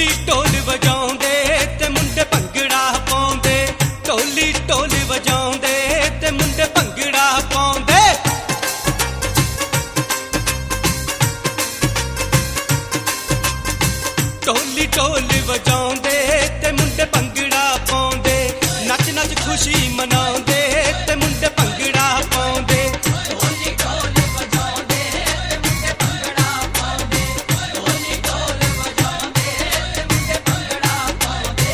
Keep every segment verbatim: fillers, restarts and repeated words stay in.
ਢੋਲੀ ਢੋਲ ਵਜਾਉਂਦੇ ਤੇ ਮੁੰਡੇ ਭੰਗੜਾ ਪਾਉਂਦੇ, ਢੋਲੀ ਢੋਲ ਵਜਾਉਂਦੇ ਤੇ ਮੁੰਡੇ ਭੰਗੜਾ ਪਾਉਂਦੇ। ਢੋਲੀ ਢੋਲ ਵਜਾਉਂਦੇ ਤੇ ਮੁੰਡੇ ਭੰਗੜਾ ਪਾਉਂਦੇ, ਨੱਚ ਨੱਚ ਖੁਸ਼ੀ ਮਨਾਉਂਦੇ ਤੇ ਮੁੰਡੇ ਭੰਗੜਾ ਪਾਉਂਦੇ। ਢੋਲੀ ਢੋਲ ਵਜਾਉਂਦੇ ਤੇ ਮੁੰਡੇ ਭੰਗੜਾ ਪਾਉਂਦੇ, ਢੋਲੀ ਢੋਲ ਵਜਾਉਂਦੇ ਤੇ ਮੁੰਡੇ ਭੰਗੜਾ ਪਾਉਂਦੇ।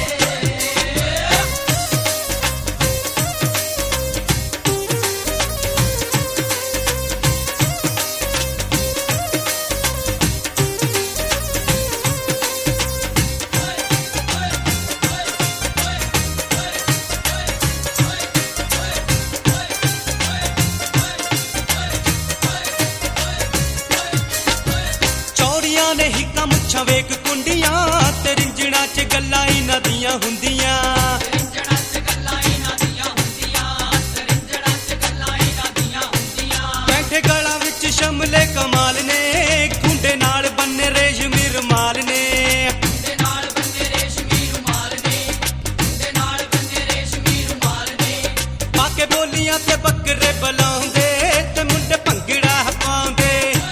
ਨੇ ਹਿੱਕਾਂ ਮੁੱਛਾਂ ਵੇਖ ਕੁੰਡੀਆਂ ਤੇ ਰਿੰਜਣਾ ਚ ਗੱਲਾਂ ਇਹਨਾਂ ਦੀਆਂ ਹੁੰਦੀਆਂ, ਰਿੰਜਣਾ ਚ ਗੱਲਾਂ ਇਹਨਾਂ ਦੀਆਂ ਹੁੰਦੀਆਂ, ਰਿੰਜਣਾ ਚ ਗੱਲਾਂ ਇਹਨਾਂ ਦੀਆਂ ਹੁੰਦੀਆਂ। ਬੈਠੇ ਗਲਾਂ ਵਿੱਚ ਸ਼ਮਲੇ ਕਮਾਲ ਨੇ, ਖੁੰਡੇ ਨਾਲ ਬੰਨੇ ਰੇਸ਼ਮੀ ਰੁਮਾਲ ਨੇ, ਖੁੰਡੇ ਨਾਲ ਬੰਨੇ ਰੇਸ਼ਮੀ ਰੁਮਾਲ ਨੇ, ਖੁੰਡੇ ਨਾਲ ਬੰਨੇ ਰੇਸ਼ਮੀ ਰੁਮਾਲ ਨੇ। ਪਾ ਕੇ ਬੋਲੀਆਂ ਤੇ ਬੱਕਰੇ ਬੁਲਾਉਂਦੇ ਤੇ ਮੁੰਡੇ ਭੰਗੜਾ ਪਾਉਂਦੇ।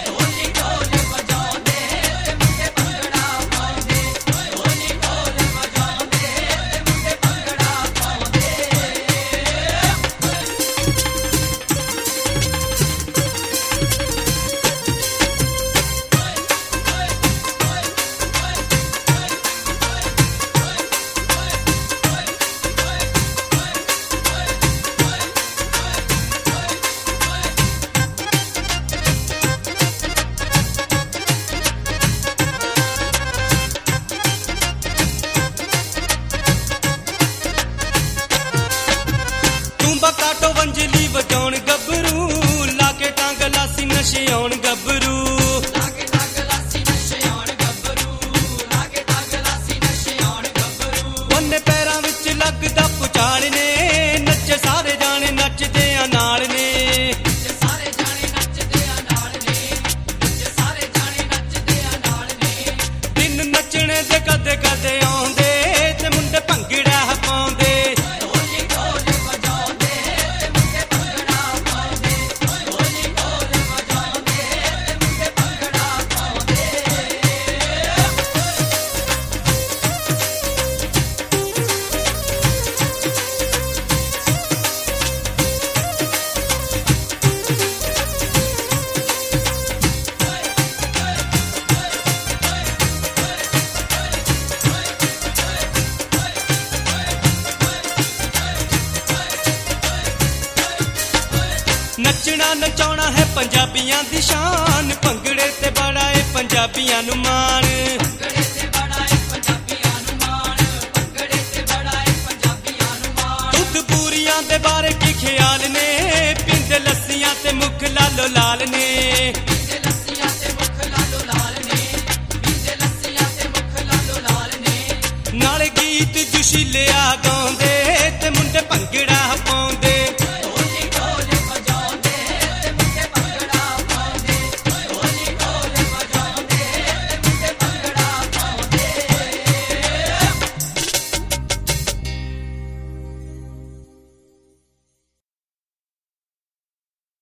ਕਾਟੋ ਵੰਜਲੀ ਵਜਾਉਣ ਗੱਭਰੂ, ਲਾ ਕੇ ਤਾਂ ਗਲਾਸੀ ਨਸ਼ੇ ਆਉਣ ਗੱਭਰੂ, ਲਾ ਕੇ ਤਾਂ ਗਲਾਸੀ ਨਸ਼ੇ ਆਉਣ ਗੱਭਰੂ, ਲਾ ਕੇ ਤਾਂ ਗਲਾਸੀ ਨਸ਼ੇ ਆਉਣ ਗੱਭਰੂ। ਬੰਨੇ ਪੈਰਾਂ ਵਿੱਚ ਲੱਗਦਾ ਪੁਚਾਲ ਨੇ, ਨੱਚੇ ਸਾਰੇ ਜਾਣੇ ਨੱਚਦੇ ਆ ਨਾਲ ਨੇ, ਨੱਚੇ ਸਾਰੇ ਜਾਣੇ ਨੱਚਦੇ ਆ ਨਾਲ ਨੇ, ਨੱਚੇ ਸਾਰੇ ਜਾਣੇ ਨੱਚਦੇ ਆ ਨਾਲ ਨੇ। ਦਿਨ ਨੱਚਣੇ ਦੇ ਕਦੇ ਕਦੇ ਆਉਂਦੇ ਤੇ ਮੁੰਡੇ ਭੰਗੜਾ ਪਾਉਂਦੇ। ਨੱਚਣਾ ਨਚਾਉਣਾ ਹੈ ਪੰਜਾਬੀਆਂ ਦੀ ਸ਼ਾਨ, ਭੰਗੜੇ ਤੇ ਬੜਾ ਏ ਪੰਜਾਬੀਆਂ ਨੂੰ ਮਾਣ, ਭੰਗੜੇ ਤੇ ਬੜਾ ਏ ਪੰਜਾਬੀਆਂ ਨੂੰ ਮਾਣ, ਭੰਗੜੇ ਤੇ ਬੜਾ ਏ ਪੰਜਾਬੀਆਂ ਨੂੰ ਮਾਣ। ਦੁੱਧ ਪੂਰੀਆਂ ਦੇ ਬਾਰੇ ਕੀ ਖਿਆਲ ਨੇ, ਪੀਂਦੇ ਲੱਸੀਆਂ ਤੇ ਮੁੱਖ ਲਾਲੋ ਲਾਲ ਨੇ, ਪੀਂਦੇ ਲੱਸੀਆਂ ਤੇ ਮੁੱਖ ਲਾਲੋ ਲਾਲ ਨੇ, ਪੀਂਦੇ ਲੱਸੀਆਂ ਤੇ ਮੁੱਖ ਲਾਲੋ ਲਾਲ ਨੇ। ਨਾਲੇ ਗੀਤ ਜੁਸ਼ੀਲਿਆ ਗਾਉਂਦੇ ਤੇ ਮੁੰਡੇ ਭੰਗੜਾ